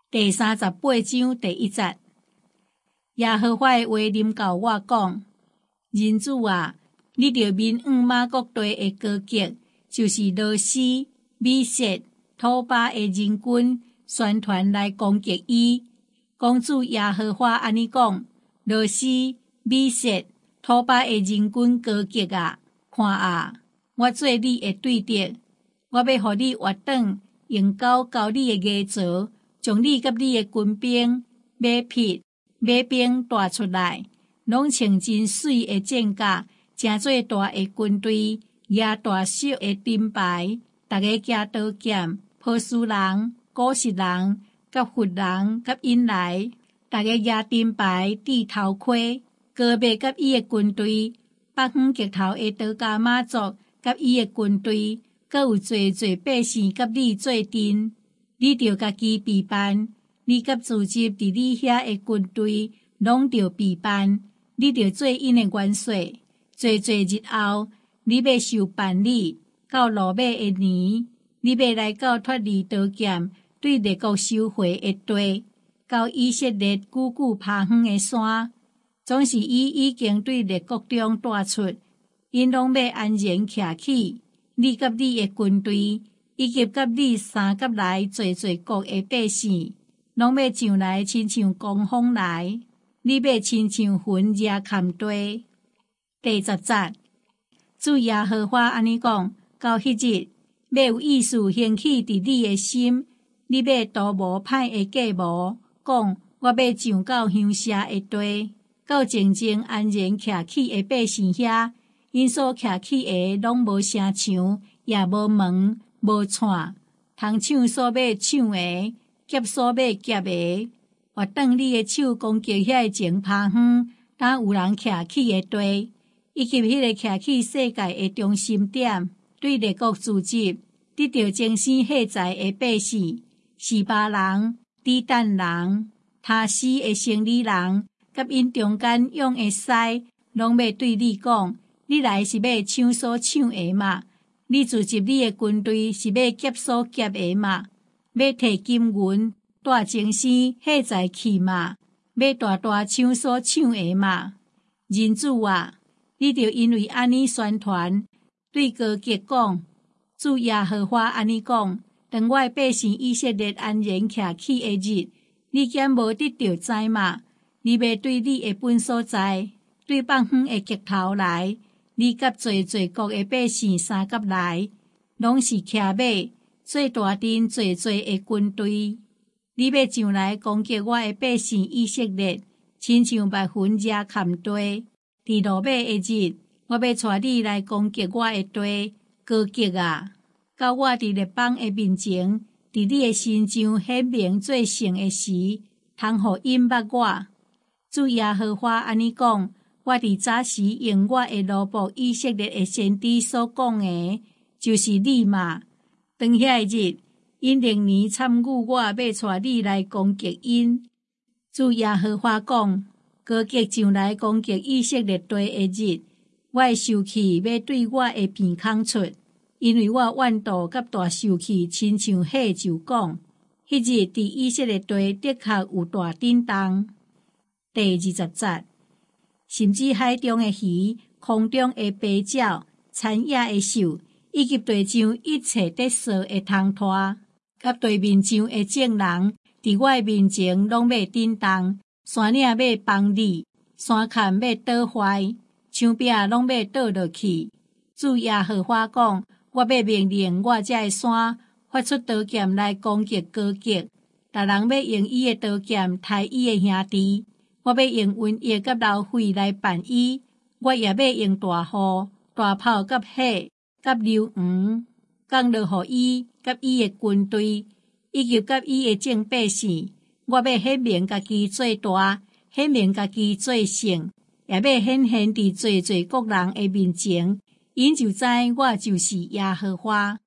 第38章第1節，耶和華的話臨到我講：人子啊，你着面向馬國地的高極，就是羅斯、米色、土巴的人軍，宣傳來攻擊伊。公主耶和華安尼講：羅斯、米色、土巴的人軍高極啊，看啊，我做你的對敵，我要予你活轉，用狗交你的牙槽。將你甲你的軍兵、馬匹、馬兵帶出來，攏穿真水的戰甲，誠做大的軍隊，舉大色的盾牌，逐個舉刀劍，波斯人、古實人、甲弗人、甲因來，逐個舉盾牌、戴頭盔，哥別甲伊的軍隊，北方極頭的多加馬族甲伊的軍隊，閣有濟百姓甲你做陣。你着家己備辦，你甲組織佇你遐的軍隊，攏着備辦。你着做因的元帥。濟日後，你要受辦理，到羅馬的年，你要來到脫離刀劍，對列國收回的地，到以色列久久爬遠的山，總是伊已經對列國中帶出，因攏要安然徛起。你甲你的軍隊。以及甲你三甲來濟國的百姓，攏要上來親像狂風來，你要親像雲惹坎地。第10節，主耶和華安尼講：到迄日，要有意思興起佇你的心，你要圖無歹的計謀，講我要上到鄉舍的地，到靜靜安然徛起的百姓遐，因所徛起的攏無城牆，也無門。無串，通搶所要搶的，劫所要劫的，或轉你的手攻擊遐個前趴遠，當有人徛起的地，以及迄個徛起世界的中心點，對列國組織，得到精神下在的百姓，示巴人、底但人、他斯的生理人，甲因中間用的獅，攏要對你講：你來是要搶所搶的嘛？你組織你的軍隊是要劫所劫的嘛？要摕金銀帶精神下在去嘛？要大搶所搶的嘛？人子啊，你着因為安尼宣傳，對高極講：主耶和華安尼講：當我的百姓以色列安然徛起的日，你竟無得到知嘛？你要對你的本所在，對北方的極頭來。你甲濟國的百姓三甲來，攏是騎馬，做大陣濟的軍隊。你要上來攻擊我的百姓以色列，親像白雲惹坎地。佇羅馬的日，我要帶你來攻擊我的地，高極啊！到我佇列邦的面前，佇你的身上顯明做聖的時，通互因捌我。主耶和華安尼講。我佇早時用我的奴僕以色列的先知所講的，就是你嘛。當遐日，因連年參與我要帶你來攻擊因。主耶和華講：高極上來攻擊以色列地的日，我的受氣要對我的鼻孔出，因為我怨妒甲大受氣，親像火就講：迄日佇以色列地的確有大震動。第20節。甚至海中的魚、空中的飛鳥、田野的獸，以及地上一切得瑟的通拖，甲地面上的眾人，佇我的面前攏要震動，山嶺要崩裂，山坎要倒壞，牆壁攏要倒落去。主耶和華講：我要命令我這個山發出刀劍來攻擊高極，逐人要用伊的刀劍殺伊的兄弟。我要用瘟疫甲流血來辦伊，我也要用大雨、大炮甲火、甲硫磺，降落予伊甲伊的軍隊，以及甲伊的眾百姓。我要顯明家己做大，顯明家己做聖，也要顯現佇濟國人的面前，因就知我就是耶和華。